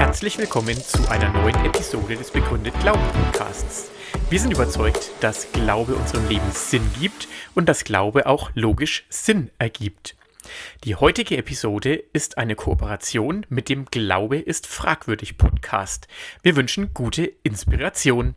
Herzlich willkommen zu einer neuen Episode des Begründet Glauben Podcasts. Wir sind überzeugt, dass Glaube unserem Leben Sinn gibt und dass Glaube auch logisch Sinn ergibt. Die heutige Episode ist eine Kooperation mit dem Glaube ist fragwürdig Podcast. Wir wünschen gute Inspiration.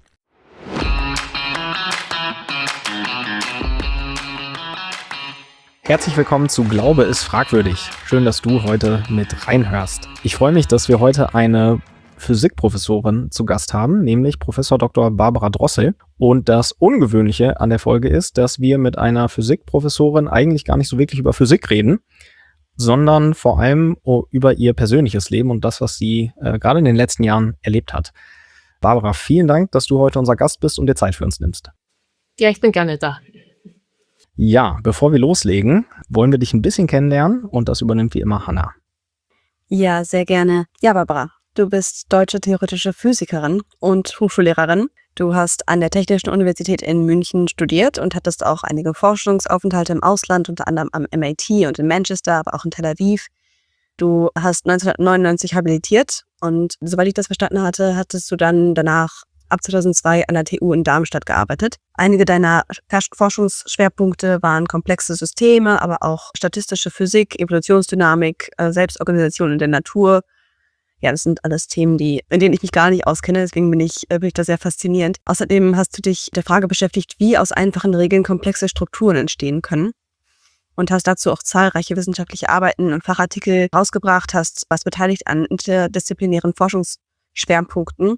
Herzlich willkommen zu Glaube ist fragwürdig. Schön, dass du heute mit reinhörst. Ich freue mich, dass wir heute eine Physikprofessorin zu Gast haben, nämlich Professor Dr. Barbara Drossel. Und das Ungewöhnliche an der Folge ist, dass wir mit einer Physikprofessorin eigentlich gar nicht so wirklich über Physik reden, sondern vor allem über ihr persönliches Leben und das, was sie gerade in den letzten Jahren erlebt hat. Barbara, vielen Dank, dass du heute unser Gast bist und dir Zeit für uns nimmst. Ja, ich bin gerne da. Ja, bevor wir loslegen, wollen wir dich ein bisschen kennenlernen und das übernimmt wie immer Hannah. Ja, sehr gerne. Ja, Barbara, du bist deutsche theoretische Physikerin und Hochschullehrerin. Du hast an der Technischen Universität in München studiert und hattest auch einige Forschungsaufenthalte im Ausland, unter anderem am MIT und in Manchester, aber auch in Tel Aviv. Du hast 1999 habilitiert und soweit ich das verstanden hatte, hattest du dann danach ab 2002 an der TU in Darmstadt gearbeitet. Einige deiner Forschungsschwerpunkte waren komplexe Systeme, aber auch statistische Physik, Evolutionsdynamik, Selbstorganisation in der Natur. Ja, das sind alles Themen, in denen ich mich gar nicht auskenne, deswegen bin ich da sehr faszinierend. Außerdem hast du dich der Frage beschäftigt, wie aus einfachen Regeln komplexe Strukturen entstehen können und hast dazu auch zahlreiche wissenschaftliche Arbeiten und Fachartikel rausgebracht, was beteiligt an interdisziplinären Forschungsschwerpunkten.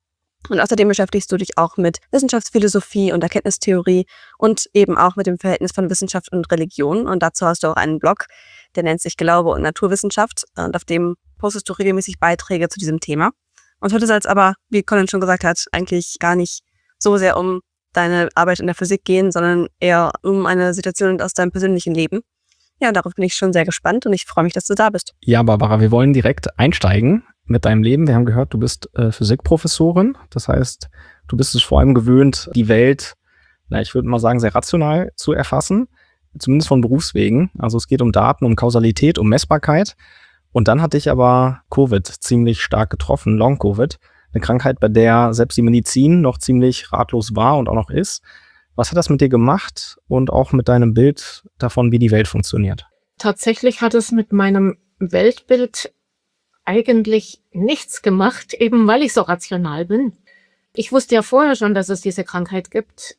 Und außerdem beschäftigst du dich auch mit Wissenschaftsphilosophie und Erkenntnistheorie und eben auch mit dem Verhältnis von Wissenschaft und Religion. Und dazu hast du auch einen Blog, der nennt sich Glaube und Naturwissenschaft. Und auf dem postest du regelmäßig Beiträge zu diesem Thema. Und heute soll es aber, wie Colin schon gesagt hat, eigentlich gar nicht so sehr um deine Arbeit in der Physik gehen, sondern eher um eine Situation aus deinem persönlichen Leben. Ja, darauf bin ich schon sehr gespannt und ich freue mich, dass du da bist. Ja, Barbara, wir wollen direkt einsteigen mit deinem Leben. Wir haben gehört, du bist Physikprofessorin. Das heißt, du bist es vor allem gewöhnt, die Welt, ich würde mal sagen, sehr rational zu erfassen, zumindest von Berufswegen. Also es geht um Daten, um Kausalität, um Messbarkeit. Und dann hat dich aber Covid ziemlich stark getroffen, Long-Covid, eine Krankheit, bei der selbst die Medizin noch ziemlich ratlos war und auch noch ist. Was hat das mit dir gemacht und auch mit deinem Bild davon, wie die Welt funktioniert? Tatsächlich hat es mit meinem Weltbild eigentlich nichts gemacht, eben weil ich so rational bin. Ich wusste ja vorher schon, dass es diese Krankheit gibt.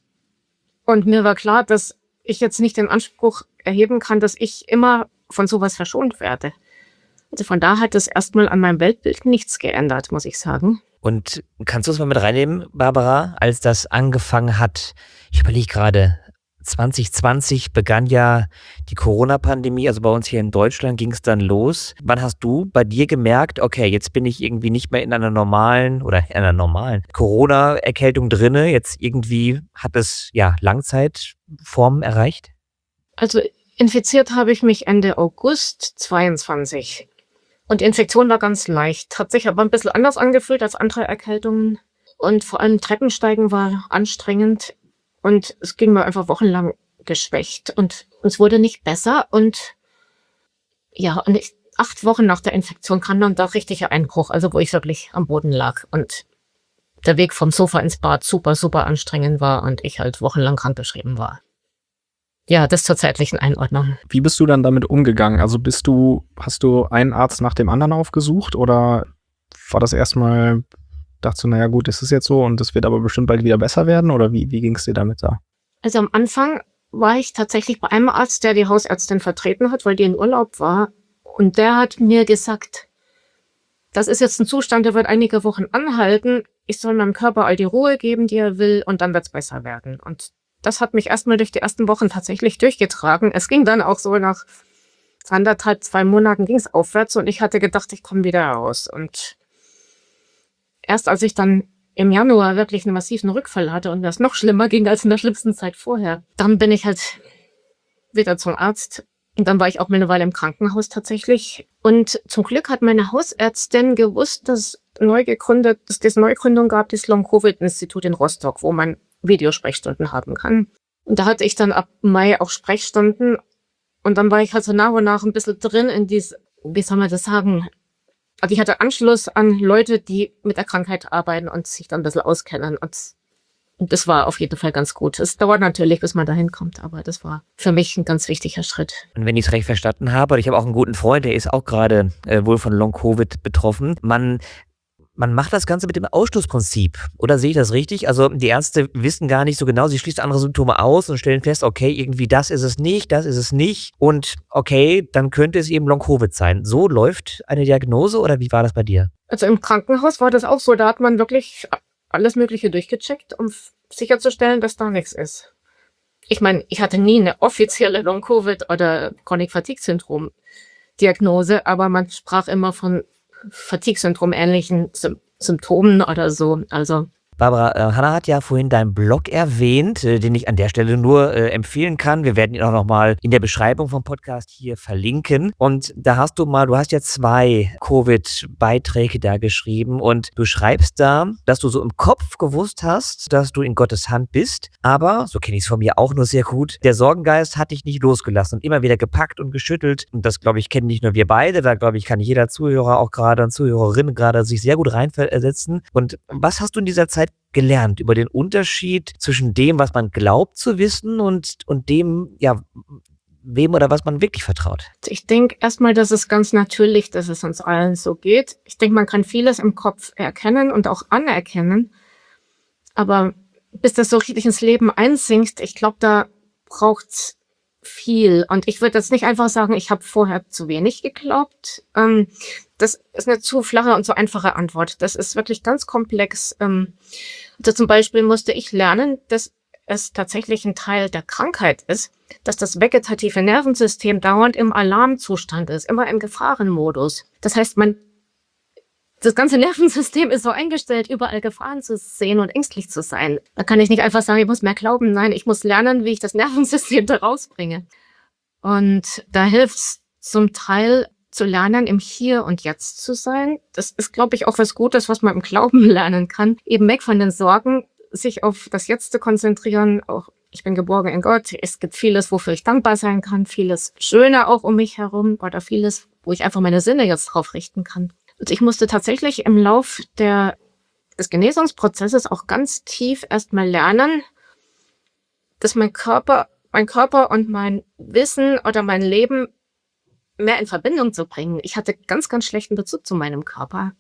Und mir war klar, dass ich jetzt nicht den Anspruch erheben kann, dass ich immer von sowas verschont werde. Also von da hat es erstmal an meinem Weltbild nichts geändert, muss ich sagen. Und kannst du es mal mit reinnehmen, Barbara, als das angefangen hat? Ich überlege gerade, 2020 begann ja die Corona-Pandemie, also bei uns hier in Deutschland ging es dann los. Wann hast du bei dir gemerkt, okay, jetzt bin ich irgendwie nicht mehr in einer normalen Corona-Erkältung drinne, jetzt irgendwie hat es ja Langzeitformen erreicht? Also infiziert habe ich mich Ende August 22. Und die Infektion war ganz leicht, hat sich aber ein bisschen anders angefühlt als andere Erkältungen. Und vor allem Treppensteigen war anstrengend. Und es ging mir einfach wochenlang geschwächt und es wurde nicht besser. Und 8 Wochen nach der Infektion kam dann der richtige Einbruch, also wo ich wirklich am Boden lag. Und der Weg vom Sofa ins Bad super, super anstrengend war und ich halt wochenlang krankgeschrieben war. Ja, das zur zeitlichen Einordnung. Wie bist du dann damit umgegangen? Also hast du einen Arzt nach dem anderen aufgesucht oder war das erstmal, dachtest du, naja gut, es ist jetzt so und es wird aber bestimmt bald wieder besser werden oder wie ging es dir damit da? Also am Anfang war ich tatsächlich bei einem Arzt, der die Hausärztin vertreten hat, weil die in Urlaub war. Und der hat mir gesagt, das ist jetzt ein Zustand, der wird einige Wochen anhalten. Ich soll meinem Körper all die Ruhe geben, die er will und dann wird es besser werden. Und das hat mich erstmal durch die ersten Wochen tatsächlich durchgetragen. Es ging dann auch so nach 1,5, 2 Monaten ging es aufwärts und ich hatte gedacht, ich komme wieder raus. Und erst als ich dann im Januar wirklich einen massiven Rückfall hatte und das noch schlimmer ging als in der schlimmsten Zeit vorher, dann bin ich halt wieder zum Arzt. Und dann war ich auch mal eine Weile im Krankenhaus tatsächlich. Und zum Glück hat meine Hausärztin gewusst, dass es diese Neugründung gab, das Long-Covid-Institut in Rostock, wo man Videosprechstunden haben kann. Und da hatte ich dann ab Mai auch Sprechstunden. Und dann war ich halt so nach und nach ein bisschen drin in wie soll man das sagen, Also ich hatte Anschluss an Leute, die mit der Krankheit arbeiten und sich dann ein bisschen auskennen. Und das war auf jeden Fall ganz gut. Es dauert natürlich, bis man dahin kommt, aber das war für mich ein ganz wichtiger Schritt. Und wenn ich es recht verstanden habe, und ich habe auch einen guten Freund, der ist auch gerade wohl von Long-Covid betroffen, man macht das Ganze mit dem Ausschlussprinzip. Oder sehe ich das richtig? Also die Ärzte wissen gar nicht so genau, sie schließen andere Symptome aus und stellen fest, okay, irgendwie das ist es nicht. Und okay, dann könnte es eben Long-Covid sein. So läuft eine Diagnose oder wie war das bei dir? Also im Krankenhaus war das auch so. Da hat man wirklich alles Mögliche durchgecheckt, um sicherzustellen, dass da nichts ist. Ich meine, ich hatte nie eine offizielle Long-Covid oder Chronic Fatigue Syndrom Diagnose, aber man sprach immer von Fatigue-Syndrom ähnlichen Symptomen oder so. Also Barbara, Hannah hat ja vorhin deinen Blog erwähnt, den ich an der Stelle nur empfehlen kann. Wir werden ihn auch nochmal in der Beschreibung vom Podcast hier verlinken. Und da du hast ja 2 Covid-Beiträge da geschrieben und du schreibst da, dass du so im Kopf gewusst hast, dass du in Gottes Hand bist. Aber, so kenne ich es von mir auch nur sehr gut, der Sorgengeist hat dich nicht losgelassen und immer wieder gepackt und geschüttelt. Und das, glaube ich, kennen nicht nur wir beide. Da, glaube ich, kann jeder Zuhörer auch gerade und Zuhörerin gerade sich sehr gut reinversetzen. Und was hast du in dieser Zeit gelernt über den Unterschied zwischen dem, was man glaubt zu wissen und dem, ja, wem oder was man wirklich vertraut? Ich denke erstmal, dass es ganz natürlich, dass es uns allen so geht. Ich denke, man kann vieles im Kopf erkennen und auch anerkennen. Aber bis das so richtig ins Leben einsinkt, ich glaube, da braucht's viel. Und ich würde jetzt nicht einfach sagen, ich habe vorher zu wenig geglaubt. Das ist eine zu flache und zu einfache Antwort. Das ist wirklich ganz komplex. Also zum Beispiel musste ich lernen, dass es tatsächlich ein Teil der Krankheit ist, dass das vegetative Nervensystem dauernd im Alarmzustand ist, immer im Gefahrenmodus. Das heißt, das ganze Nervensystem ist so eingestellt, überall Gefahren zu sehen und ängstlich zu sein. Da kann ich nicht einfach sagen, ich muss mehr glauben. Nein, ich muss lernen, wie ich das Nervensystem da rausbringe. Und da hilft es zum Teil zu lernen, im Hier und Jetzt zu sein. Das ist, glaube ich, auch was Gutes, was man im Glauben lernen kann. Eben weg von den Sorgen, sich auf das Jetzt zu konzentrieren. Auch ich bin geborgen in Gott. Es gibt vieles, wofür ich dankbar sein kann. Vieles Schöne auch um mich herum oder vieles, wo ich einfach meine Sinne jetzt drauf richten kann. Und ich musste tatsächlich im Lauf des Genesungsprozesses auch ganz tief erstmal lernen, dass mein Körper und mein Wissen oder mein Leben mehr in Verbindung zu bringen. Ich hatte ganz, ganz schlechten Bezug zu meinem Körper.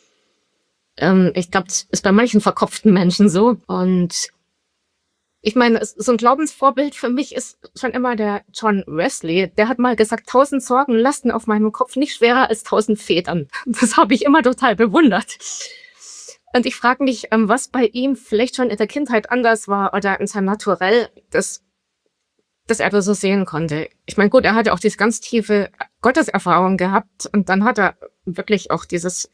Ich glaube, das ist bei manchen verkopften Menschen so. Und ich meine, so ein Glaubensvorbild für mich ist schon immer der John Wesley. Der hat mal gesagt, 1000 Sorgen lasten auf meinem Kopf nicht schwerer als 1000 Federn. Das habe ich immer total bewundert. Und ich frage mich, was bei ihm vielleicht schon in der Kindheit anders war oder in seinem Naturell, dass er das so sehen konnte. Ich meine, gut, er hatte auch diese ganz tiefe Gotteserfahrung gehabt und dann hat er wirklich auch dieses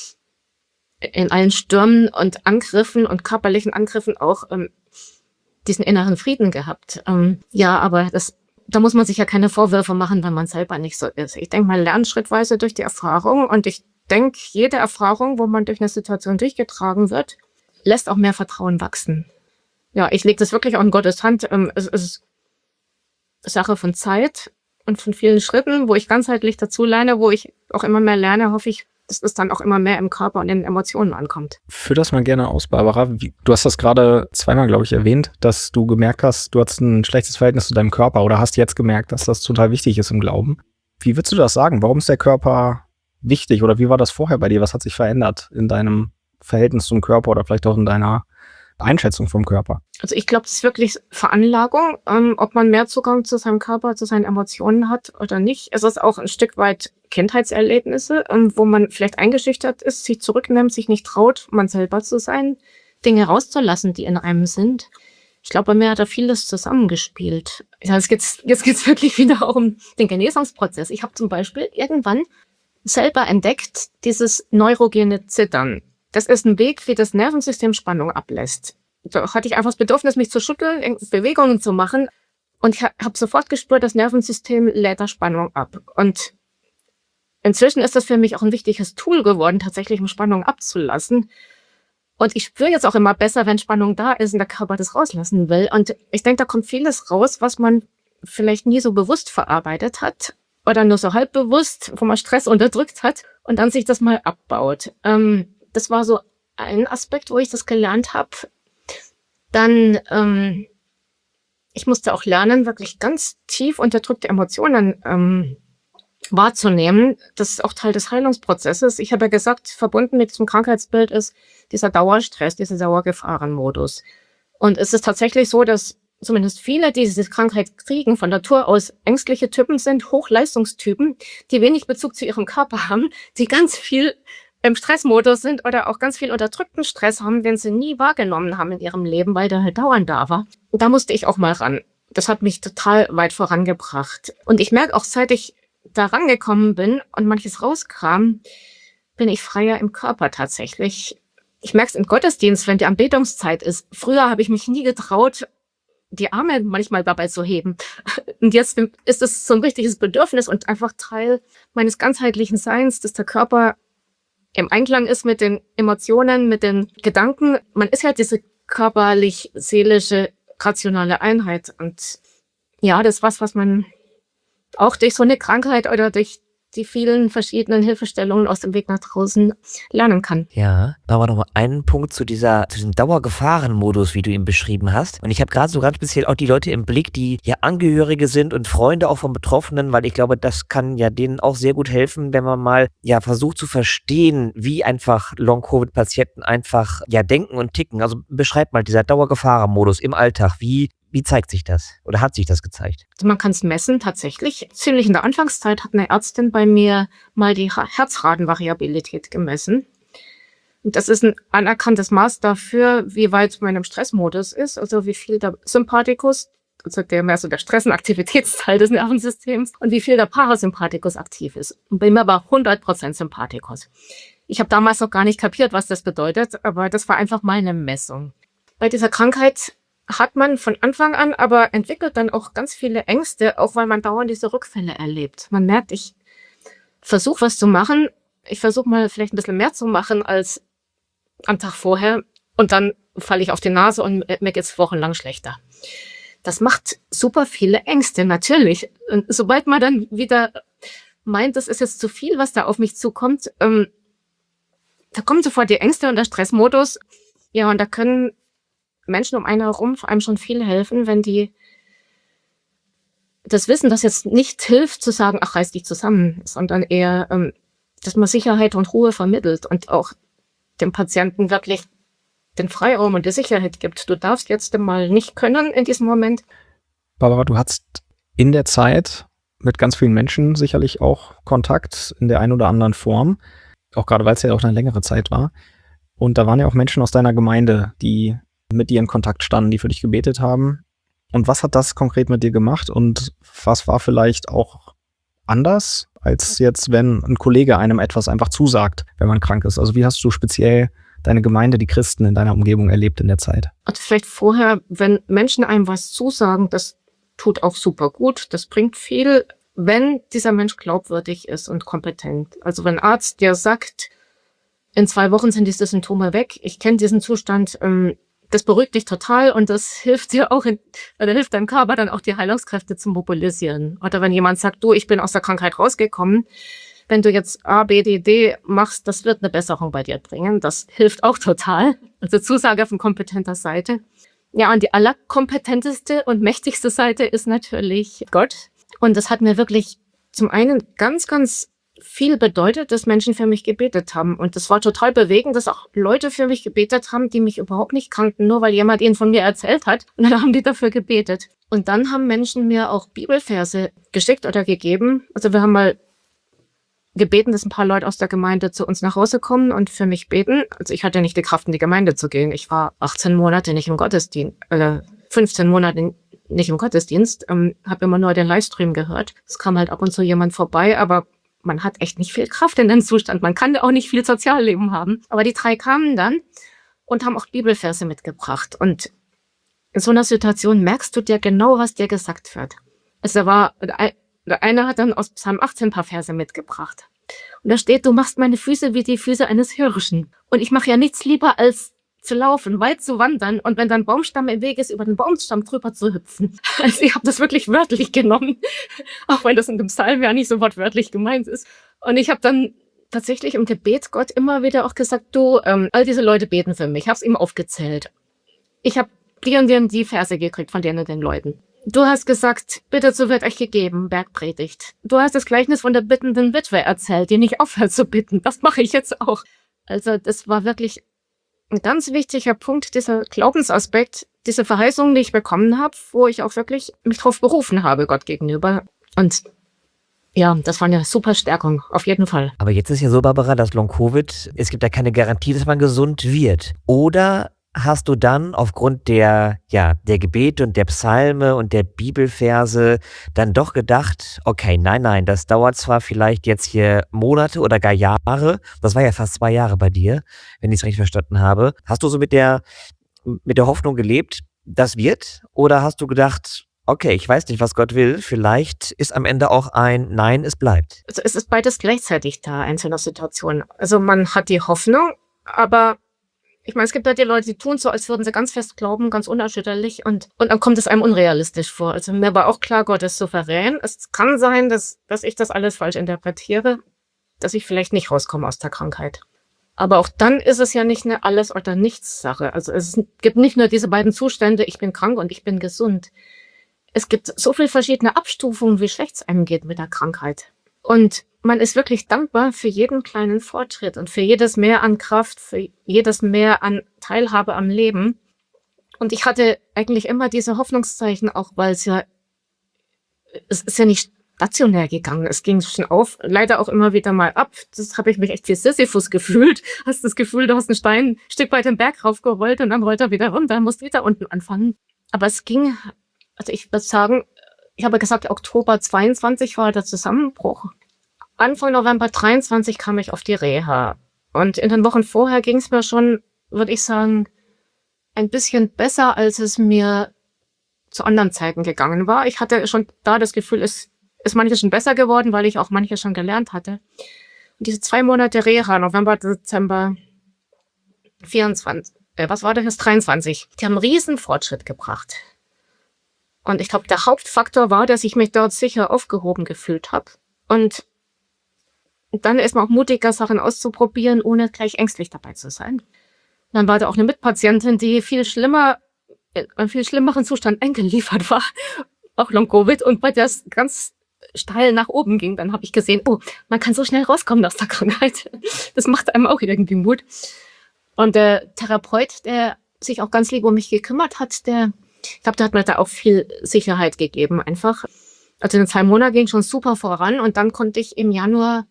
in allen Stürmen und Angriffen und körperlichen Angriffen auch diesen inneren Frieden gehabt. Ja, aber da muss man sich ja keine Vorwürfe machen, wenn man selber nicht so ist. Ich denke, man lernt schrittweise durch die Erfahrung und ich denke, jede Erfahrung, wo man durch eine Situation durchgetragen wird, lässt auch mehr Vertrauen wachsen. Ja, ich lege das wirklich auch in Gottes Hand. Es ist Sache von Zeit und von vielen Schritten, wo ich ganzheitlich dazu lerne, wo ich auch immer mehr lerne, hoffe ich, dass es dann auch immer mehr im Körper und in den Emotionen ankommt. Führ das mal gerne aus, Barbara. Du hast das gerade zweimal, glaube ich, erwähnt, dass du gemerkt hast, du hast ein schlechtes Verhältnis zu deinem Körper oder hast jetzt gemerkt, dass das total wichtig ist im Glauben. Wie würdest du das sagen? Warum ist der Körper wichtig oder wie war das vorher bei dir? Was hat sich verändert in deinem Verhältnis zum Körper oder vielleicht auch in deiner Einschätzung vom Körper? Also ich glaube, es ist wirklich Veranlagung, ob man mehr Zugang zu seinem Körper, zu seinen Emotionen hat oder nicht. Es ist auch ein Stück weit Kindheitserlebnisse, wo man vielleicht eingeschüchtert ist, sich zurücknimmt, sich nicht traut, man selber zu sein, Dinge rauszulassen, die in einem sind. Ich glaube, bei mir hat da vieles zusammengespielt. Ja, jetzt geht's wirklich wieder auch um den Genesungsprozess. Ich habe zum Beispiel irgendwann selber entdeckt, dieses neurogene Zittern. Das ist ein Weg, wie das Nervensystem Spannung ablässt. Da hatte ich einfach das Bedürfnis, mich zu schütteln, Bewegungen zu machen. Und ich habe sofort gespürt, das Nervensystem lädt da Spannung ab. Und inzwischen ist das für mich auch ein wichtiges Tool geworden, tatsächlich um Spannung abzulassen. Und ich spüre jetzt auch immer besser, wenn Spannung da ist und der Körper das rauslassen will. Und ich denke, da kommt vieles raus, was man vielleicht nie so bewusst verarbeitet hat. oder nur so halb bewusst, wo man Stress unterdrückt hat und dann sich das mal abbaut. Das war so ein Aspekt, wo ich das gelernt habe. Dann, ich musste auch lernen, wirklich ganz tief unterdrückte Emotionen wahrzunehmen. Das ist auch Teil des Heilungsprozesses. Ich habe ja gesagt, verbunden mit diesem Krankheitsbild ist dieser Dauerstress, dieser Dauergefahrenmodus. Und es ist tatsächlich so, dass zumindest viele, die diese Krankheit kriegen, von Natur aus ängstliche Typen sind, Hochleistungstypen, die wenig Bezug zu ihrem Körper haben, die ganz viel im Stressmodus sind oder auch ganz viel unterdrückten Stress haben, den sie nie wahrgenommen haben in ihrem Leben, weil der halt dauernd da war. Und da musste ich auch mal ran. Das hat mich total weit vorangebracht. Und ich merke auch, seit ich da rangekommen bin und manches rauskam, bin ich freier im Körper tatsächlich. Ich merke es im Gottesdienst, wenn die Anbetungszeit ist. Früher habe ich mich nie getraut, die Arme manchmal dabei zu heben. Und jetzt ist es so ein richtiges Bedürfnis und einfach Teil meines ganzheitlichen Seins, dass der Körper im Einklang ist mit den Emotionen, mit den Gedanken. Man ist ja diese körperlich-seelische, rationale Einheit. Und ja, das ist was man auch durch so eine Krankheit oder durch die vielen verschiedenen Hilfestellungen aus dem Weg nach draußen lernen kann. Ja, da war noch mal einen Punkt zu diesem Dauergefahrenmodus, wie du ihn beschrieben hast. Und ich habe gerade so ganz speziell auch die Leute im Blick, die ja Angehörige sind und Freunde auch von Betroffenen, weil ich glaube, das kann ja denen auch sehr gut helfen, wenn man mal ja versucht zu verstehen, wie einfach Long-Covid-Patienten einfach ja denken und ticken. Also beschreib mal dieser Dauergefahrenmodus im Alltag. Wie zeigt sich das oder hat sich das gezeigt? Also man kann es messen tatsächlich. Ziemlich in der Anfangszeit hat eine Ärztin bei mir mal die Herzratenvariabilität gemessen. Und das ist ein anerkanntes Maß dafür, wie weit man im Stressmodus ist, also wie viel der Sympathikus, also der mehr so der Stress- und Aktivitätsteil des Nervensystems, und wie viel der Parasympathikus aktiv ist. Und bei mir war 100% Sympathikus. Ich habe damals noch gar nicht kapiert, was das bedeutet, aber das war einfach mal eine Messung. Bei dieser Krankheit hat man von Anfang an aber entwickelt dann auch ganz viele Ängste, auch weil man dauernd diese Rückfälle erlebt. Man merkt, ich versuche was zu machen, ich versuche mal vielleicht ein bisschen mehr zu machen als am Tag vorher und dann falle ich auf die Nase und mir geht's wochenlang schlechter. Das macht super viele Ängste, natürlich. Und sobald man dann wieder meint, das ist jetzt zu viel, was da auf mich zukommt, da kommen sofort die Ängste und der Stressmodus. Ja, und da können Menschen um einen herum vor allem schon viel helfen, wenn die das wissen, dass jetzt nicht hilft zu sagen, ach, reiß dich zusammen, sondern eher, dass man Sicherheit und Ruhe vermittelt und auch dem Patienten wirklich den Freiraum und die Sicherheit gibt. Du darfst jetzt mal nicht können in diesem Moment. Barbara, du hattest in der Zeit mit ganz vielen Menschen sicherlich auch Kontakt in der einen oder anderen Form, auch gerade weil es ja auch eine längere Zeit war. Und da waren ja auch Menschen aus deiner Gemeinde, die mit dir in Kontakt standen, die für dich gebetet haben. Und was hat das konkret mit dir gemacht und was war vielleicht auch anders, als jetzt, wenn ein Kollege einem etwas einfach zusagt, wenn man krank ist? Also wie hast du speziell deine Gemeinde, die Christen in deiner Umgebung erlebt in der Zeit? Also vielleicht vorher, wenn Menschen einem was zusagen, das tut auch super gut, das bringt viel, wenn dieser Mensch glaubwürdig ist und kompetent. Also wenn ein Arzt dir sagt, in 2 Wochen sind diese Symptome weg, ich kenne diesen Zustand, das beruhigt dich total und das hilft dir auch, oder hilft deinem Körper dann auch die Heilungskräfte zu mobilisieren. Oder wenn jemand sagt, du, ich bin aus der Krankheit rausgekommen, wenn du jetzt A, B, D, D machst, das wird eine Besserung bei dir bringen. Das hilft auch total. Also Zusage von kompetenter Seite. Ja, und die allerkompetenteste und mächtigste Seite ist natürlich Gott. Und das hat mir wirklich zum einen ganz, ganz viel bedeutet, dass Menschen für mich gebetet haben. Und das war total bewegend, dass auch Leute für mich gebetet haben, die mich überhaupt nicht kannten, nur weil jemand ihnen von mir erzählt hat. Und dann haben die dafür gebetet. Und dann haben Menschen mir auch Bibelverse geschickt oder gegeben. Also wir haben mal gebeten, dass ein paar Leute aus der Gemeinde zu uns nach Hause kommen und für mich beten. Also ich hatte nicht die Kraft, in die Gemeinde zu gehen. Ich war 18 Monate nicht im Gottesdienst, 15 Monate nicht im Gottesdienst, habe immer nur den Livestream gehört. Es kam halt ab und zu jemand vorbei, aber man hat echt nicht viel Kraft in dem Zustand. Man kann auch nicht viel Sozialleben haben. Aber die 3 kamen dann und haben auch Bibelverse mitgebracht. Und in so einer Situation merkst du dir genau, was dir gesagt wird. Also der eine hat dann aus Psalm 18 ein paar Verse mitgebracht. Und da steht, du machst meine Füße wie die Füße eines Hirschen. Und ich mache ja nichts lieber, als zu laufen, weit zu wandern und wenn dann ein Baumstamm im Weg ist, über den Baumstamm drüber zu hüpfen. Also ich habe das wirklich wörtlich genommen, auch wenn das in dem Psalm ja nicht so wortwörtlich gemeint ist. Und ich habe dann tatsächlich im Gebet Gott immer wieder auch gesagt, du, all diese Leute beten für mich. Ich habe es ihm aufgezählt. Ich habe die und die Verse gekriegt von den und den Leuten. Du hast gesagt, bittet, so wird euch gegeben, Bergpredigt. Du hast das Gleichnis von der bittenden Witwe erzählt, die nicht aufhört zu bitten. Das mache ich jetzt auch. Also das war wirklich ein ganz wichtiger Punkt, dieser Glaubensaspekt, diese Verheißung, die ich bekommen habe, wo ich auch wirklich mich drauf berufen habe, Gott gegenüber. Und ja, das war eine super Stärkung, auf jeden Fall. Aber jetzt ist ja so, Barbara, dass Long-Covid, es gibt ja keine Garantie, dass man gesund wird. Oder hast du dann aufgrund der Gebete und der Psalme und der Bibelverse dann doch gedacht, okay, nein, das dauert zwar vielleicht jetzt hier Monate oder gar Jahre, das war ja fast 2 Jahre bei dir, wenn ich es richtig verstanden habe. Hast du so mit der Hoffnung gelebt, das wird? Oder hast du gedacht, okay, ich weiß nicht, was Gott will, vielleicht ist am Ende auch ein Nein, es bleibt? Also es ist beides gleichzeitig da, einzelner Situationen. Also man hat die Hoffnung, aber ich meine, es gibt halt die Leute, die tun so, als würden sie ganz fest glauben, ganz unerschütterlich und dann kommt es einem unrealistisch vor. Also mir war auch klar, Gott ist souverän. Es kann sein, dass ich das alles falsch interpretiere, dass ich vielleicht nicht rauskomme aus der Krankheit. Aber auch dann ist es ja nicht eine Alles- oder Nichts-Sache. Also es gibt nicht nur diese beiden Zustände, ich bin krank und ich bin gesund. Es gibt so viele verschiedene Abstufungen, wie schlecht es einem geht mit der Krankheit. Und man ist wirklich dankbar für jeden kleinen Fortschritt und für jedes Mehr an Kraft, für jedes Mehr an Teilhabe am Leben. Und ich hatte eigentlich immer diese Hoffnungszeichen, auch weil es ist ja nicht stationär gegangen. Es ging schon auf, leider auch immer wieder mal ab. Das habe ich mich echt wie Sisyphus gefühlt. Hast das Gefühl, du hast einen Stein ein Stück weit den Berg raufgerollt und dann rollt er wieder runter, musst wieder unten anfangen. Aber es ging, also ich würde sagen, ich habe gesagt, Oktober 22 war der Zusammenbruch. Anfang November 23 kam ich auf die Reha. Und in den Wochen vorher ging es mir schon, würde ich sagen, ein bisschen besser, als es mir zu anderen Zeiten gegangen war. Ich hatte schon da das Gefühl, es ist manches schon besser geworden, weil ich auch manches schon gelernt hatte. Und diese 2 Monate Reha, November, Dezember 24, was war das jetzt? 23, die haben einen riesen Fortschritt gebracht. Und ich glaube, der Hauptfaktor war, dass ich mich dort sicher aufgehoben gefühlt habe. Und dann ist man auch mutiger, Sachen auszuprobieren, ohne gleich ängstlich dabei zu sein. Dann war da auch eine Mitpatientin, die viel schlimmeren Zustand eingeliefert war, auch Long-Covid, und bei der es ganz steil nach oben ging. Dann habe ich gesehen, oh, man kann so schnell rauskommen aus der Krankheit. Das macht einem auch irgendwie Mut. Und der Therapeut, der sich auch ganz lieb um mich gekümmert hat, ich glaube, der hat mir da auch viel Sicherheit gegeben einfach. Also in den 2 Monaten ging schon super voran und dann konnte ich im Januar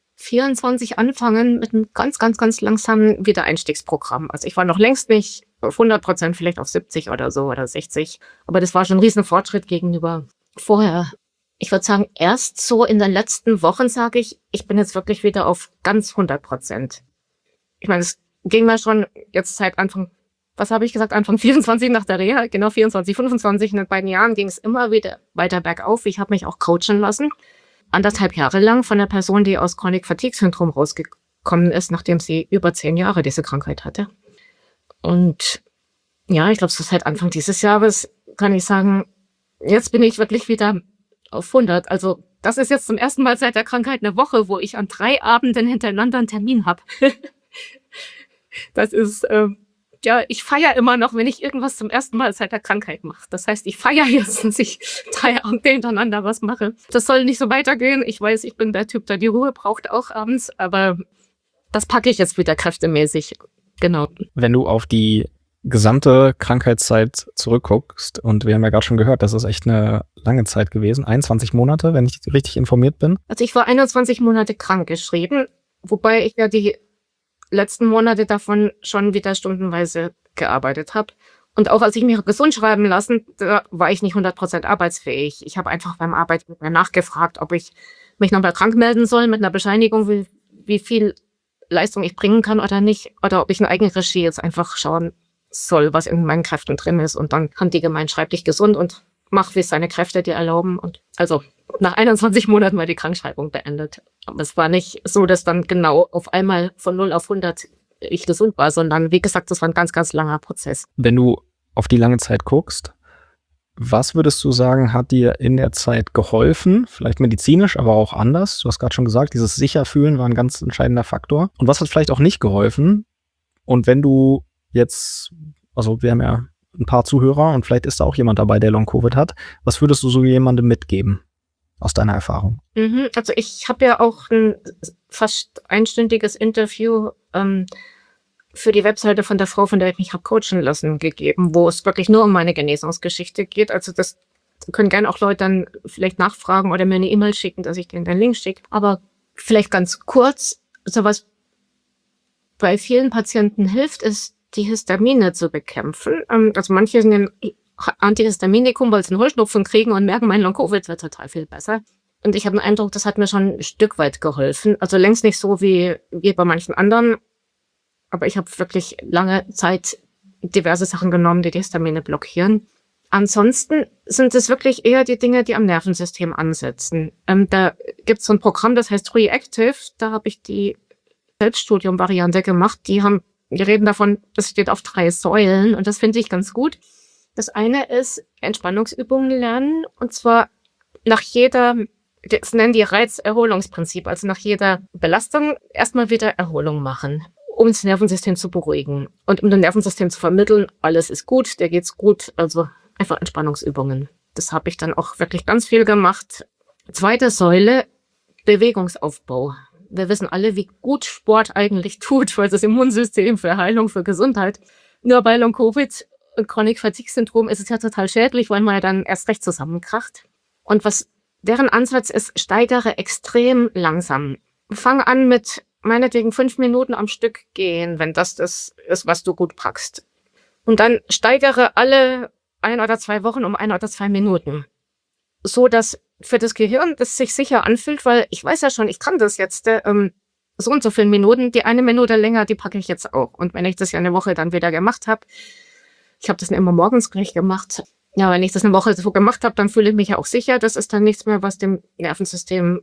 24 anfangen mit einem ganz, ganz, ganz langsamen Wiedereinstiegsprogramm. Also ich war noch längst nicht auf 100%, vielleicht auf 70 oder so oder 60. Aber das war schon ein riesen Fortschritt gegenüber vorher. Ich würde sagen, erst so in den letzten Wochen sage ich bin jetzt wirklich wieder auf ganz 100%. Ich meine, es ging mir schon jetzt seit Anfang, was habe ich gesagt, Anfang 24 nach der Reha, genau 24, 25, in den beiden Jahren ging es immer wieder weiter bergauf. Ich habe mich auch coachen lassen. 1,5 Jahre lang von einer Person, die aus Chronic Fatigue Syndrom rausgekommen ist, nachdem sie über 10 Jahre diese Krankheit hatte. Und ja, ich glaube, so seit Anfang dieses Jahres kann ich sagen, jetzt bin ich wirklich wieder auf 100. Also das ist jetzt zum ersten Mal seit der Krankheit eine Woche, wo ich an 3 Abenden hintereinander einen Termin habe. Das ist, ich feiere immer noch, wenn ich irgendwas zum ersten Mal seit der Krankheit mache. Das heißt, ich feiere jetzt, dass ich 3 Abende hintereinander was mache. Das soll nicht so weitergehen. Ich weiß, ich bin der Typ, der die Ruhe braucht, auch abends. Aber das packe ich jetzt wieder kräftemäßig. Genau. Wenn du auf die gesamte Krankheitszeit zurückguckst, und wir haben ja gerade schon gehört, das ist echt eine lange Zeit gewesen, 21 Monate, wenn ich richtig informiert bin. Also ich war 21 Monate krankgeschrieben, wobei ich ja die letzten Monate davon schon wieder stundenweise gearbeitet habe. Und auch als ich mich gesund schreiben lassen, da war ich nicht 100% arbeitsfähig. Ich habe einfach beim Arbeitgeber nachgefragt, ob ich mich nochmal krank melden soll mit einer Bescheinigung, wie viel Leistung ich bringen kann oder nicht. Oder ob ich in Eigenregie jetzt einfach schauen soll, was in meinen Kräften drin ist. Und dann haben die gemeint, schreib dich gesund und mach, wie es deine Kräfte dir erlauben. Und also nach 21 Monaten war die Krankschreibung beendet. Aber es war nicht so, dass dann genau auf einmal von 0 auf 100 ich gesund war, sondern wie gesagt, das war ein ganz, ganz langer Prozess. Wenn du auf die lange Zeit guckst, was würdest du sagen, hat dir in der Zeit geholfen? Vielleicht medizinisch, aber auch anders. Du hast gerade schon gesagt, dieses Sicherfühlen war ein ganz entscheidender Faktor. Und was hat vielleicht auch nicht geholfen? Und wenn du jetzt, also wir haben ja ein paar Zuhörer und vielleicht ist da auch jemand dabei, der Long-Covid hat, was würdest du so jemandem mitgeben aus deiner Erfahrung? Also ich habe ja auch ein fast einstündiges Interview für die Webseite von der Frau, von der ich mich habe coachen lassen, gegeben, wo es wirklich nur um meine Genesungsgeschichte geht. Also das können gerne auch Leute dann vielleicht nachfragen oder mir eine E-Mail schicken, dass ich denen den Link schicke. Aber vielleicht ganz kurz, so was bei vielen Patienten hilft, ist, die Histamine zu bekämpfen. Also manche nehmen Antihistaminikum, weil sie einen Heuschnupfen kriegen und merken, mein Long-Covid wird total viel besser. Und ich habe den Eindruck, das hat mir schon ein Stück weit geholfen. Also längst nicht so wie bei manchen anderen. Aber ich habe wirklich lange Zeit diverse Sachen genommen, die Histamine blockieren. Ansonsten sind es wirklich eher die Dinge, die am Nervensystem ansetzen. Da gibt es so ein Programm, das heißt Reactive. Da habe ich die Selbststudium-Variante gemacht. Die reden davon, das steht auf 3 Säulen und das finde ich ganz gut. Das eine ist Entspannungsübungen lernen und zwar nach jeder, das nennen die Reizerholungsprinzip, also nach jeder Belastung erstmal wieder Erholung machen, um das Nervensystem zu beruhigen und um dem Nervensystem zu vermitteln, alles ist gut, dir geht's gut, also einfach Entspannungsübungen. Das habe ich dann auch wirklich ganz viel gemacht. Zweite Säule, Bewegungsaufbau. Wir wissen alle, wie gut Sport eigentlich tut für das Immunsystem, für Heilung, für Gesundheit. Nur bei Long-Covid und Chronic Fatigue Syndrom ist es ja total schädlich, weil man ja dann erst recht zusammenkracht. Und was deren Ansatz ist, steigere extrem langsam. Fang an mit meinetwegen 5 Minuten am Stück gehen, wenn das ist, was du gut packst. Und dann steigere alle 1 oder 2 Wochen um 1 oder 2 Minuten. So dass für das Gehirn das sich sicher anfühlt, weil ich weiß ja schon, ich kann das jetzt so und so viele Minuten, die 1 Minute länger, die packe ich jetzt auch. Und wenn ich das ja eine Woche dann wieder gemacht habe, ich habe das immer morgens gleich gemacht. Ja, wenn ich das eine Woche so gemacht habe, dann fühle ich mich ja auch sicher. Das ist dann nichts mehr, was das Nervensystem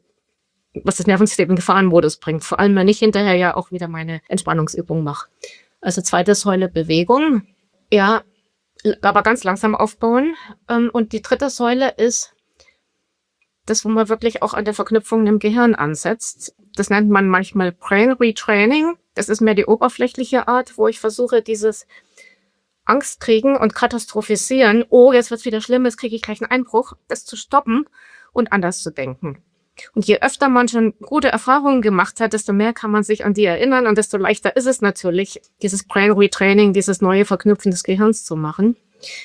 in Gefahrenmodus bringt. Vor allem, wenn ich hinterher ja auch wieder meine Entspannungsübung mache. Also zweite Säule Bewegung. Ja, aber ganz langsam aufbauen. Und die dritte Säule ist das, wo man wirklich auch an der Verknüpfung im Gehirn ansetzt. Das nennt man manchmal Brain Retraining. Das ist mehr die oberflächliche Art, wo ich versuche, dieses Angst kriegen und katastrophisieren, oh, jetzt wird's wieder schlimm, jetzt kriege ich gleich einen Einbruch, das zu stoppen und anders zu denken. Und je öfter man schon gute Erfahrungen gemacht hat, desto mehr kann man sich an die erinnern und desto leichter ist es natürlich, dieses Brain Retraining, dieses neue Verknüpfen des Gehirns zu machen.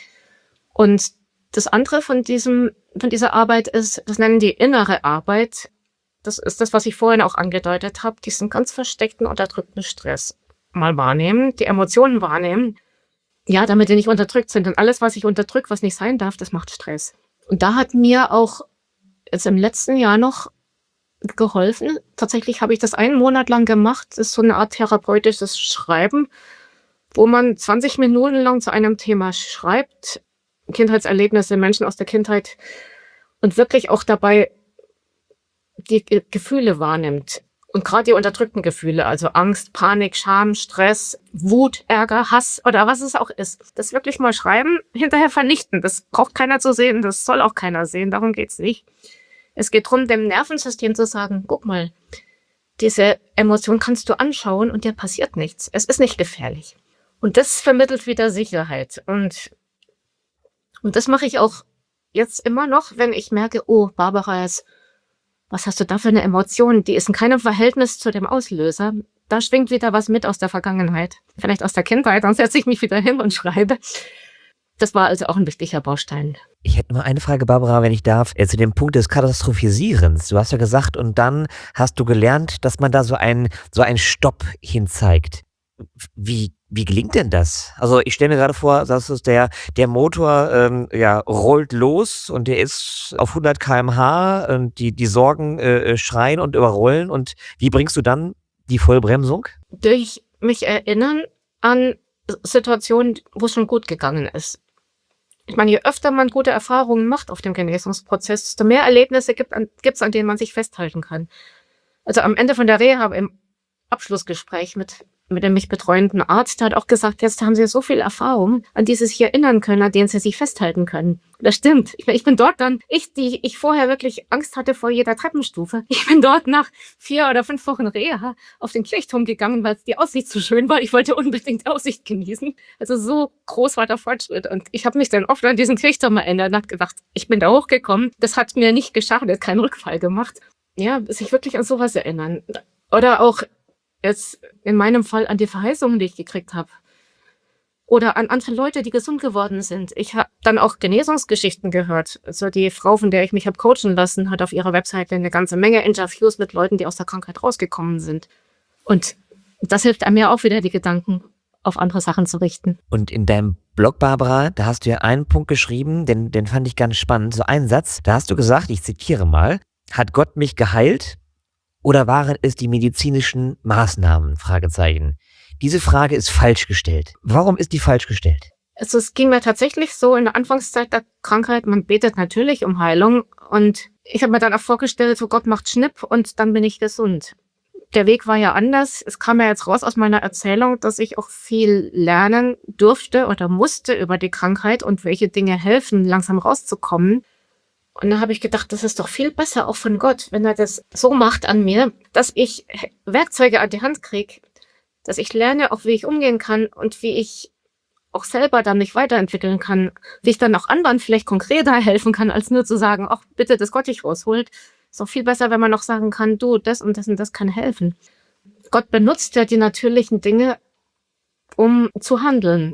Und das andere von dieser Arbeit ist, das nennen die innere Arbeit. Das ist das, was ich vorhin auch angedeutet habe, diesen ganz versteckten, unterdrückten Stress mal wahrnehmen, die Emotionen wahrnehmen. Ja, damit die nicht unterdrückt sind. Und alles, was ich unterdrücke, was nicht sein darf, das macht Stress. Und da hat mir auch jetzt im letzten Jahr noch geholfen. Tatsächlich habe ich das 1 Monat lang gemacht. Das ist so eine Art therapeutisches Schreiben, wo man 20 Minuten lang zu einem Thema schreibt. Kindheitserlebnisse, Menschen aus der Kindheit und wirklich auch dabei die Gefühle wahrnimmt. Und gerade die unterdrückten Gefühle, also Angst, Panik, Scham, Stress, Wut, Ärger, Hass oder was es auch ist. Das wirklich mal schreiben, hinterher vernichten. Das braucht keiner zu sehen, das soll auch keiner sehen, darum geht's nicht. Es geht darum, dem Nervensystem zu sagen, guck mal, diese Emotion kannst du anschauen und dir passiert nichts. Es ist nicht gefährlich. Und das vermittelt wieder Sicherheit. Und das mache ich auch jetzt immer noch, wenn ich merke, oh, Barbara, was hast du da für eine Emotion? Die ist in keinem Verhältnis zu dem Auslöser. Da schwingt wieder was mit aus der Vergangenheit. Vielleicht aus der Kindheit, dann setze ich mich wieder hin und schreibe. Das war also auch ein wichtiger Baustein. Ich hätte nur eine Frage, Barbara, wenn ich darf, zu dem Punkt des Katastrophisierens. Du hast ja gesagt, und dann hast du gelernt, dass man da so einen Stopp hinzeigt. Wie gelingt denn das? Also ich stelle mir gerade vor, dass es der Motor rollt los und der ist auf 100 km/h und die Sorgen schreien und überrollen. Und wie bringst du dann die Vollbremsung? Durch mich erinnern an Situationen, wo es schon gut gegangen ist. Ich meine, je öfter man gute Erfahrungen macht auf dem Genesungsprozess, desto mehr Erlebnisse gibt's, an denen man sich festhalten kann. Also am Ende von der Reha, im Abschlussgespräch mit mit dem mich betreuenden Arzt, der hat auch gesagt, jetzt haben Sie so viel Erfahrung, an die Sie sich erinnern können, an denen Sie sich festhalten können. Das stimmt. Ich bin dort dann, die ich vorher wirklich Angst hatte vor jeder Treppenstufe. Ich bin dort nach 4 oder 5 Wochen Reha auf den Kirchturm gegangen, weil die Aussicht so schön war. Ich wollte unbedingt die Aussicht genießen. Also so groß war der Fortschritt. Und ich habe mich dann oft an diesen Kirchturm erinnert und habe gedacht, ich bin da hochgekommen. Das hat mir nicht geschadet, keinen Rückfall gemacht. Ja, sich wirklich an sowas erinnern. Oder auch jetzt in meinem Fall an die Verheißungen, die ich gekriegt habe. Oder an andere Leute, die gesund geworden sind. Ich habe dann auch Genesungsgeschichten gehört. Also die Frau, von der ich mich habe coachen lassen, hat auf ihrer Webseite eine ganze Menge Interviews mit Leuten, die aus der Krankheit rausgekommen sind. Und das hilft einem ja auch wieder, die Gedanken auf andere Sachen zu richten. Und in deinem Blog, Barbara, da hast du ja einen Punkt geschrieben, den fand ich ganz spannend. So einen Satz, da hast du gesagt, ich zitiere mal, hat Gott mich geheilt? Oder waren es die medizinischen Maßnahmen? Fragezeichen. Diese Frage ist falsch gestellt. Warum ist die falsch gestellt? Also es ging mir tatsächlich so in der Anfangszeit der Krankheit, man betet natürlich um Heilung und ich habe mir dann auch vorgestellt, so Gott macht Schnipp und dann bin ich gesund. Der Weg war ja anders. Es kam ja jetzt raus aus meiner Erzählung, dass ich auch viel lernen durfte oder musste über die Krankheit und welche Dinge helfen, langsam rauszukommen. Und da habe ich gedacht, das ist doch viel besser, auch von Gott, wenn er das so macht an mir, dass ich Werkzeuge an die Hand kriege, dass ich lerne, auch wie ich umgehen kann und wie ich auch selber dann mich weiterentwickeln kann, wie ich dann auch anderen vielleicht konkreter helfen kann, als nur zu sagen, ach, bitte, dass Gott dich rausholt. Ist doch viel besser, wenn man noch sagen kann, du, das und das kann helfen. Gott benutzt ja die natürlichen Dinge, um zu handeln.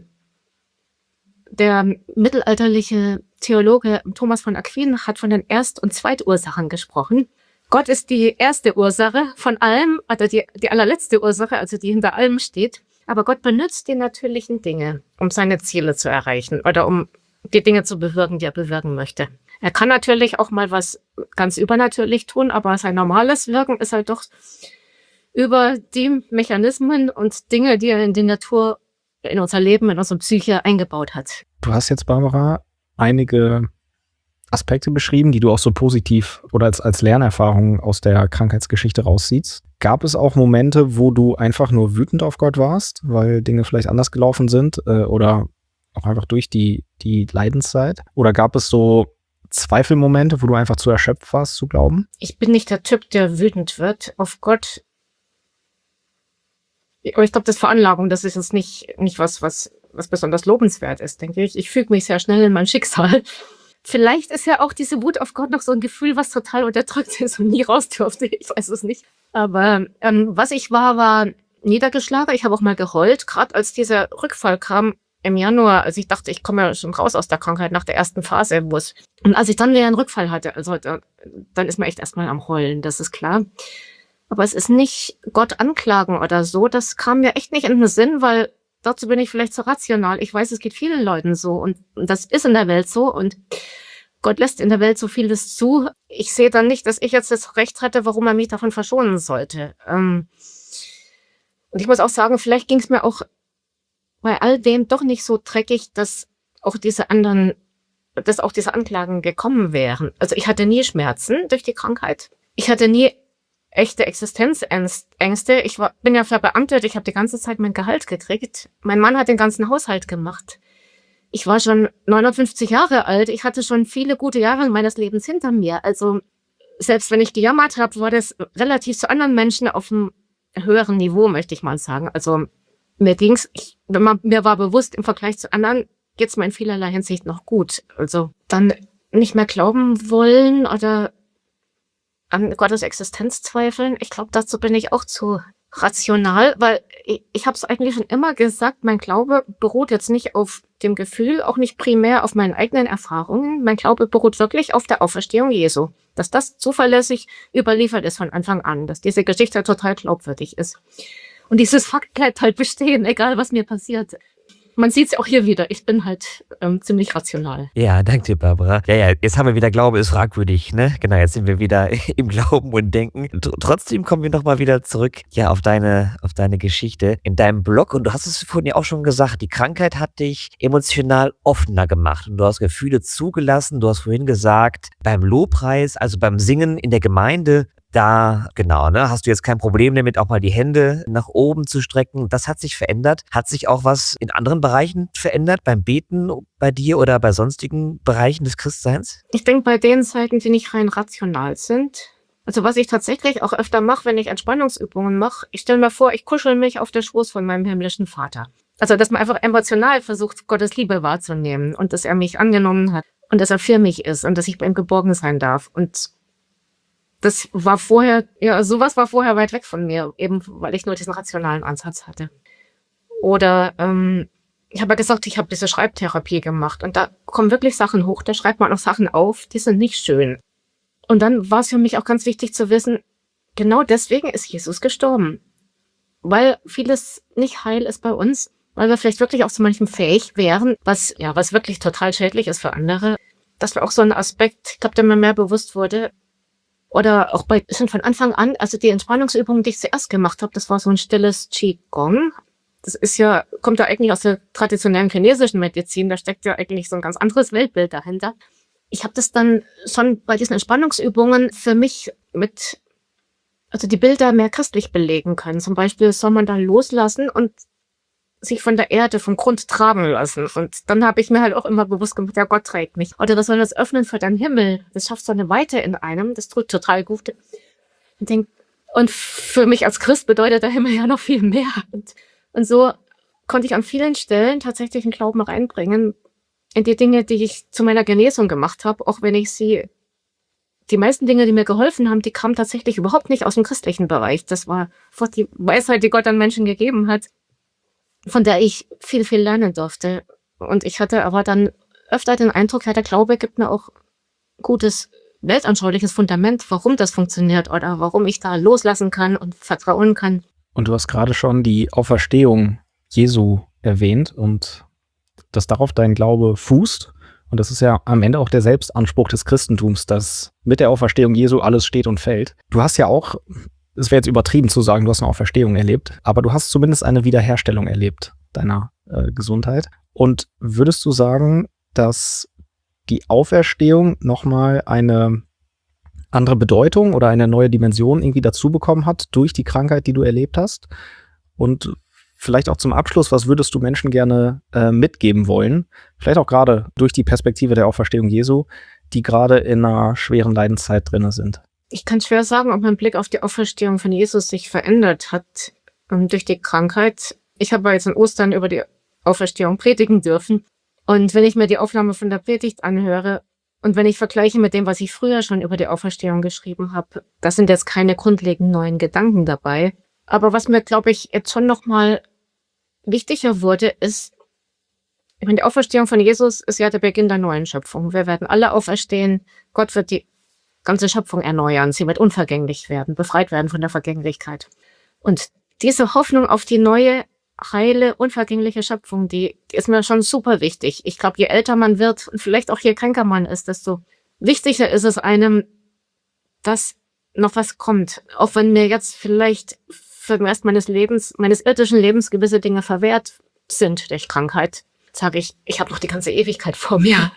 Der mittelalterliche Theologe Thomas von Aquin hat von den Erst- und Zweitursachen gesprochen. Gott ist die erste Ursache von allem, oder die allerletzte Ursache, also die hinter allem steht. Aber Gott benutzt die natürlichen Dinge, um seine Ziele zu erreichen oder um die Dinge zu bewirken, die er bewirken möchte. Er kann natürlich auch mal was ganz übernatürlich tun, aber sein normales Wirken ist halt doch über die Mechanismen und Dinge, die er in die Natur, in unser Leben, in unsere Psyche eingebaut hat. Du hast jetzt, Barbara, einige Aspekte beschrieben, die du auch so positiv oder als Lernerfahrung aus der Krankheitsgeschichte raussiehst. Gab es auch Momente, wo du einfach nur wütend auf Gott warst, weil Dinge vielleicht anders gelaufen sind oder auch einfach durch die Leidenszeit? Oder gab es so Zweifelmomente, wo du einfach zu erschöpft warst, zu glauben? Ich bin nicht der Typ, der wütend wird auf Gott. Aber ich glaube, das ist Veranlagung, das ist jetzt nicht was besonders lobenswert ist, denke ich. Ich füge mich sehr schnell in mein Schicksal. Vielleicht ist ja auch diese Wut auf Gott noch so ein Gefühl, was total unterdrückt ist und nie raus durfte. Ich weiß es nicht. Aber was ich war niedergeschlagen. Ich habe auch mal geheult, gerade als dieser Rückfall kam im Januar. Also ich dachte, ich komme ja schon raus aus der Krankheit nach der ersten Phase. Und als ich dann wieder einen Rückfall hatte, also dann ist man echt erstmal am Heulen, das ist klar. Aber es ist nicht Gott anklagen oder so. Das kam mir echt nicht in den Sinn, weil dazu bin ich vielleicht zu rational. Ich weiß, es geht vielen Leuten so und das ist in der Welt so und Gott lässt in der Welt so vieles zu. Ich sehe dann nicht, dass ich jetzt das Recht hatte, warum er mich davon verschonen sollte. Und ich muss auch sagen, vielleicht ging es mir auch bei all dem doch nicht so dreckig, dass auch diese Anklagen gekommen wären. Also ich hatte nie Schmerzen durch die Krankheit. Ich hatte nie echte Existenzängste. Bin ja verbeamtet, ich habe die ganze Zeit mein Gehalt gekriegt. Mein Mann hat den ganzen Haushalt gemacht. Ich war schon 59 Jahre alt. Ich hatte schon viele gute Jahre meines Lebens hinter mir. Also selbst wenn ich gejammert habe, war das relativ zu anderen Menschen auf einem höheren Niveau, möchte ich mal sagen. Also mir war bewusst, im Vergleich zu anderen geht es mir in vielerlei Hinsicht noch gut. Also dann nicht mehr glauben wollen oder an Gottes Existenz zweifeln. Ich glaube, dazu bin ich auch zu rational, weil ich habe es eigentlich schon immer gesagt, mein Glaube beruht jetzt nicht auf dem Gefühl, auch nicht primär auf meinen eigenen Erfahrungen. Mein Glaube beruht wirklich auf der Auferstehung Jesu. Dass das zuverlässig überliefert ist von Anfang an, dass diese Geschichte total glaubwürdig ist. Und dieses Fakt bleibt halt bestehen, egal was mir passiert. Man sieht es auch hier wieder. Ich bin halt ziemlich rational. Ja, danke dir, Barbara. Ja, jetzt haben wir wieder Glaube ist fragwürdig, ne? Genau, jetzt sind wir wieder im Glauben und Denken. Trotzdem kommen wir nochmal wieder zurück, ja, auf deine Geschichte in deinem Blog. Und du hast es vorhin ja auch schon gesagt, die Krankheit hat dich emotional offener gemacht. Und du hast Gefühle zugelassen. Du hast vorhin gesagt, beim Lobpreis, also beim Singen in der Gemeinde, Da, genau, ne, hast du jetzt kein Problem damit, auch mal die Hände nach oben zu strecken. Das hat sich verändert. Hat sich auch was in anderen Bereichen verändert, beim Beten bei dir oder bei sonstigen Bereichen des Christseins? Ich denke, bei den Zeiten, die nicht rein rational sind, also was ich tatsächlich auch öfter mache, wenn ich Entspannungsübungen mache, ich stelle mir vor, ich kuschel mich auf den Schoß von meinem himmlischen Vater. Also, dass man einfach emotional versucht, Gottes Liebe wahrzunehmen und dass er mich angenommen hat und dass er für mich ist und dass ich bei ihm geborgen sein darf. Und das war vorher, ja, sowas war vorher weit weg von mir, eben weil ich nur diesen rationalen Ansatz hatte. Oder ich habe ja gesagt, ich habe diese Schreibtherapie gemacht und da kommen wirklich Sachen hoch, da schreibt man auch Sachen auf, die sind nicht schön. Und dann war es für mich auch ganz wichtig zu wissen, genau deswegen ist Jesus gestorben. Weil vieles nicht heil ist bei uns, weil wir vielleicht wirklich auch zu manchem fähig wären, was wirklich total schädlich ist für andere. Das war auch so ein Aspekt, ich glaube, der mir mehr bewusst wurde. Oder auch schon von Anfang an, also die Entspannungsübungen, die ich zuerst gemacht habe, das war so ein stilles Qigong. Das kommt ja eigentlich aus der traditionellen chinesischen Medizin, da steckt ja eigentlich so ein ganz anderes Weltbild dahinter. Ich habe das dann schon bei diesen Entspannungsübungen für mich also die Bilder mehr christlich belegen können. Zum Beispiel soll man da loslassen und sich von der Erde, vom Grund tragen lassen. Und dann habe ich mir halt auch immer bewusst gemacht, ja, Gott trägt mich. Oder das soll das Öffnen für den Himmel. Das schafft so eine Weite in einem. Das tut total gut. Und für mich als Christ bedeutet der Himmel ja noch viel mehr. Und so konnte ich an vielen Stellen tatsächlich einen Glauben reinbringen in die Dinge, die ich zu meiner Genesung gemacht habe, auch wenn die meisten Dinge, die mir geholfen haben, die kamen tatsächlich überhaupt nicht aus dem christlichen Bereich. Das war die Weisheit, die Gott an Menschen gegeben hat, von der ich viel, viel lernen durfte. Und ich hatte aber dann öfter den Eindruck, ja, der Glaube gibt mir auch gutes weltanschauliches Fundament, warum das funktioniert oder warum ich da loslassen kann und vertrauen kann. Und du hast gerade schon die Auferstehung Jesu erwähnt und dass darauf dein Glaube fußt. Und das ist ja am Ende auch der Selbstanspruch des Christentums, dass mit der Auferstehung Jesu alles steht und fällt. Du hast ja auch, es wäre jetzt übertrieben zu sagen, du hast eine Auferstehung erlebt, aber du hast zumindest eine Wiederherstellung erlebt deiner Gesundheit. Und würdest du sagen, dass die Auferstehung nochmal eine andere Bedeutung oder eine neue Dimension irgendwie dazu bekommen hat durch die Krankheit, die du erlebt hast? Und vielleicht auch zum Abschluss, was würdest du Menschen gerne mitgeben wollen? Vielleicht auch gerade durch die Perspektive der Auferstehung Jesu, die gerade in einer schweren Leidenszeit drin sind. Ich kann schwer sagen, ob mein Blick auf die Auferstehung von Jesus sich verändert hat durch die Krankheit. Ich habe jetzt an Ostern über die Auferstehung predigen dürfen. Und wenn ich mir die Aufnahme von der Predigt anhöre und wenn ich vergleiche mit dem, was ich früher schon über die Auferstehung geschrieben habe, da sind jetzt keine grundlegend neuen Gedanken dabei. Aber was mir, glaube ich, jetzt schon nochmal wichtiger wurde, ist, ich meine, die Auferstehung von Jesus ist ja der Beginn der neuen Schöpfung. Wir werden alle auferstehen. Gott wird die ganze Schöpfung erneuern. Sie wird unvergänglich werden, befreit werden von der Vergänglichkeit. Und diese Hoffnung auf die neue, heile, unvergängliche Schöpfung, die ist mir schon super wichtig. Ich glaube, je älter man wird und vielleicht auch je kränker man ist, desto wichtiger ist es einem, dass noch was kommt. Auch wenn mir jetzt vielleicht für den Rest meines irdischen Lebens gewisse Dinge verwehrt sind durch Krankheit, sage ich habe noch die ganze Ewigkeit vor mir.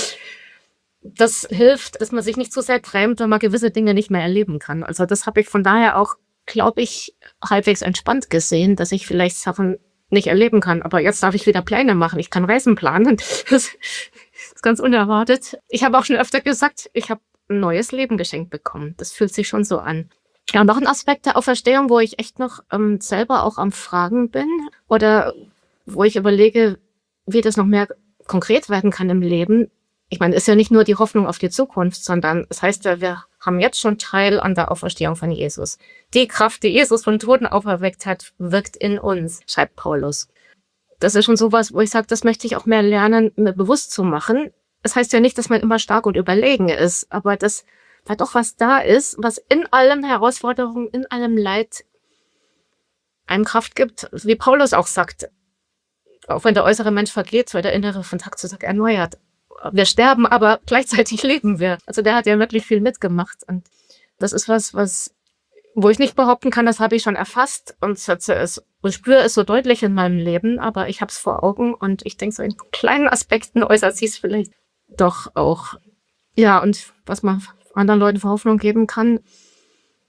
Das hilft, dass man sich nicht zu sehr grämt, wenn man gewisse Dinge nicht mehr erleben kann. Also das habe ich von daher auch, glaube ich, halbwegs entspannt gesehen, dass ich vielleicht Sachen nicht erleben kann. Aber jetzt darf ich wieder Pläne machen. Ich kann Reisen planen. Das ist ganz unerwartet. Ich habe auch schon öfter gesagt, ich habe ein neues Leben geschenkt bekommen. Das fühlt sich schon so an. Ja, noch ein Aspekt der Auferstehung, wo ich echt noch selber auch am Fragen bin oder wo ich überlege, wie das noch mehr konkret werden kann im Leben. Ich meine, es ist ja nicht nur die Hoffnung auf die Zukunft, sondern es heißt ja, wir haben jetzt schon Teil an der Auferstehung von Jesus. Die Kraft, die Jesus von Toten auferweckt hat, wirkt in uns, schreibt Paulus. Das ist schon sowas, wo ich sage, das möchte ich auch mehr lernen, mir bewusst zu machen. Es heißt ja nicht, dass man immer stark und überlegen ist, aber dass da doch was da ist, was in allen Herausforderungen, in allem Leid einem Kraft gibt, wie Paulus auch sagt. Auch wenn der äußere Mensch vergeht, so wird der innere von Tag zu Tag erneuert. Wir sterben, aber gleichzeitig leben wir. Also der hat ja wirklich viel mitgemacht. Und das ist was, wo ich nicht behaupten kann, das habe ich schon erfasst und spüre es so deutlich in meinem Leben, aber ich habe es vor Augen und ich denke, so in kleinen Aspekten äußert sich es vielleicht doch auch. Ja, und was man anderen Leuten für Hoffnung geben kann,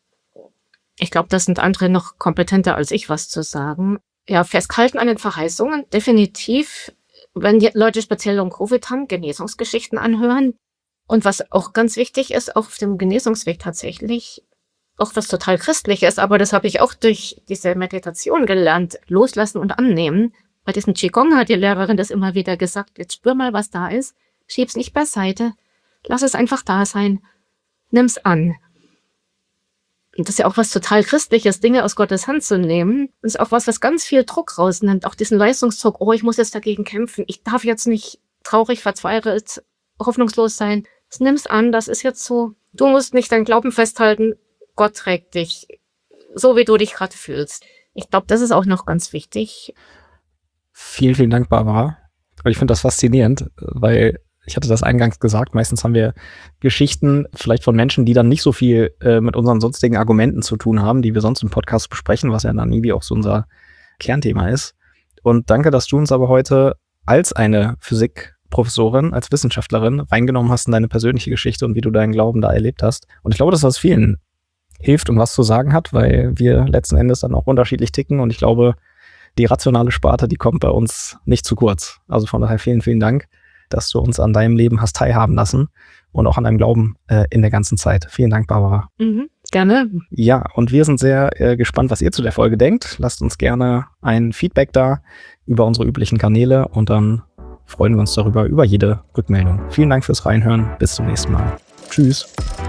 Ich glaube, da sind andere noch kompetenter als ich, was zu sagen. Ja, festhalten an den Verheißungen, definitiv. Wenn die Leute speziell Long Covid haben, Genesungsgeschichten anhören. Und was auch ganz wichtig ist, auch auf dem Genesungsweg tatsächlich, auch was total christlich ist, aber das habe ich auch durch diese Meditation gelernt, loslassen und annehmen. Bei diesem Qigong hat die Lehrerin das immer wieder gesagt, jetzt spür mal, was da ist, schieb's nicht beiseite, lass es einfach da sein, nimm's an. Und das ist ja auch was total Christliches, Dinge aus Gottes Hand zu nehmen. Das ist auch was ganz viel Druck rausnimmt, auch diesen Leistungsdruck, oh, ich muss jetzt dagegen kämpfen, ich darf jetzt nicht traurig, verzweifelt, hoffnungslos sein. Nimm's an, das ist jetzt so, du musst nicht deinen Glauben festhalten, Gott trägt dich, so wie du dich gerade fühlst. Ich glaube, das ist auch noch ganz wichtig. Vielen, vielen Dank, Barbara. Und ich finde das faszinierend, weil ich hatte das eingangs gesagt, meistens haben wir Geschichten vielleicht von Menschen, die dann nicht so viel mit unseren sonstigen Argumenten zu tun haben, die wir sonst im Podcast besprechen, was ja dann irgendwie auch so unser Kernthema ist. Und danke, dass du uns aber heute als eine Physikprofessorin, als Wissenschaftlerin reingenommen hast in deine persönliche Geschichte und wie du deinen Glauben da erlebt hast. Und ich glaube, dass das vielen hilft und was zu sagen hat, weil wir letzten Endes dann auch unterschiedlich ticken und ich glaube, die rationale Sparte, die kommt bei uns nicht zu kurz. Also von daher vielen, vielen Dank, dass du uns an deinem Leben hast teilhaben lassen und auch an deinem Glauben in der ganzen Zeit. Vielen Dank, Barbara. Gerne. Ja, und wir sind sehr gespannt, was ihr zu der Folge denkt. Lasst uns gerne ein Feedback da über unsere üblichen Kanäle und dann freuen wir uns darüber, über jede Rückmeldung. Vielen Dank fürs Reinhören. Bis zum nächsten Mal. Tschüss.